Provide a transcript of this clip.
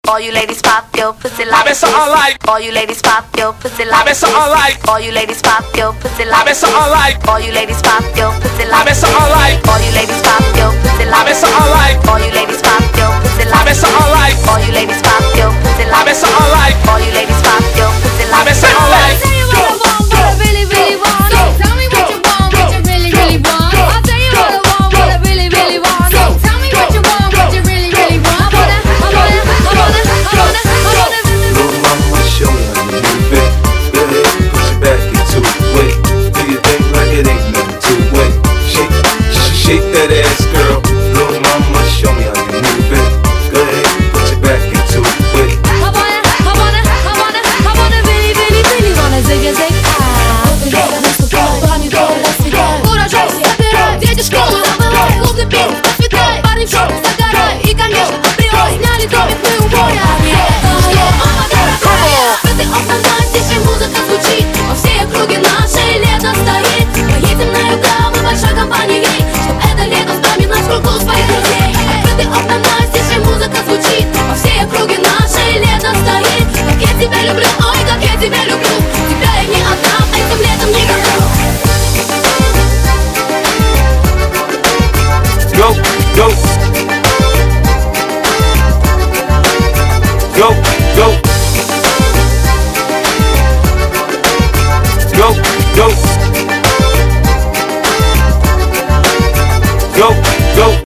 All you ladies pop your pussy like I something like. All you ladies pop your pussy like I something like. All you ladies pop your pussy like I something like. All you ladies pop your pussy like I something like. All you ladies pop your pussy like I something like. All you ladies pop your pussy like I something like. All you ladies